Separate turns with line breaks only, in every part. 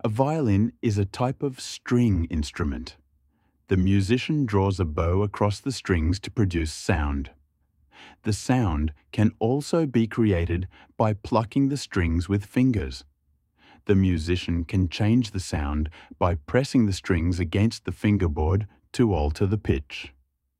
A violin is a type of string instrument. The musician draws a bow across the strings to produce sound. The sound can also be created by plucking the strings with fingers. The musician can change the sound by pressing the strings against the fingerboard to alter the pitch.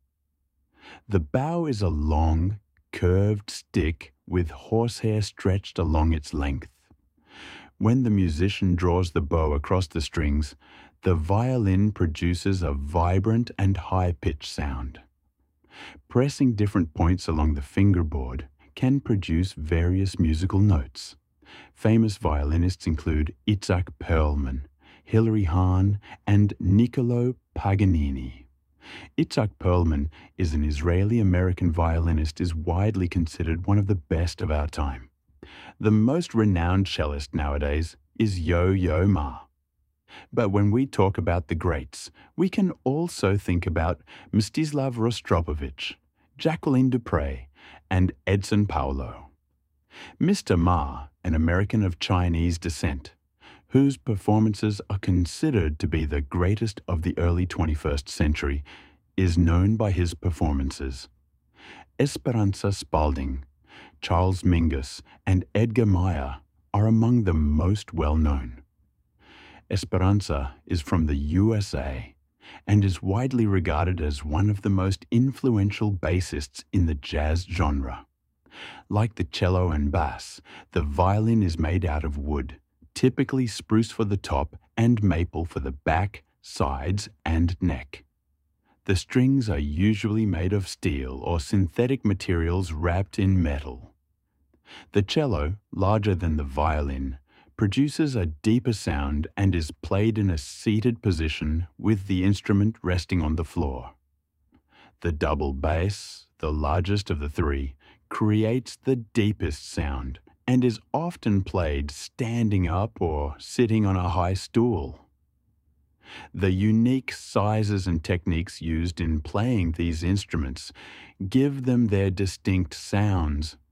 The bow is a long, curved stick with horsehair stretched along its length. When the musician draws the bow across the strings, the violin produces a vibrant and high-pitched sound. Pressing different points along the fingerboard can produce various musical notes. Famous violinists include Itzhak Perlman, Hilary Hahn, and Niccolo Paganini. Itzhak Perlman is an Israeli-American violinist, is widely considered one of the best of our time. The most renowned cellist nowadays is Yo-Yo Ma. But when we talk about the greats, we can also think about Mstislav Rostropovich, Jacqueline Dupre, and Edson Paulo. Mr. Ma, an American of Chinese descent, whose performances are considered to be the greatest of the early 21st century, is known by his performances. Esperanza Spalding, Charles Mingus, and Edgar Meyer are among the most well-known. Esperanza is from the USA and is widely regarded as one of the most influential bassists in the jazz genre. Like the cello and bass, the violin is made out of wood, typically spruce for the top and maple for the back, sides, and neck. The strings are usually made of steel or synthetic materials wrapped in metal. The cello, larger than the violin, produces a deeper sound and is played in a seated position with the instrument resting on the floor. The double bass, the largest of the three, creates the deepest sound and is often played standing up or sitting on a high stool. The unique sizes and techniques used in playing these instruments give them their distinct sounds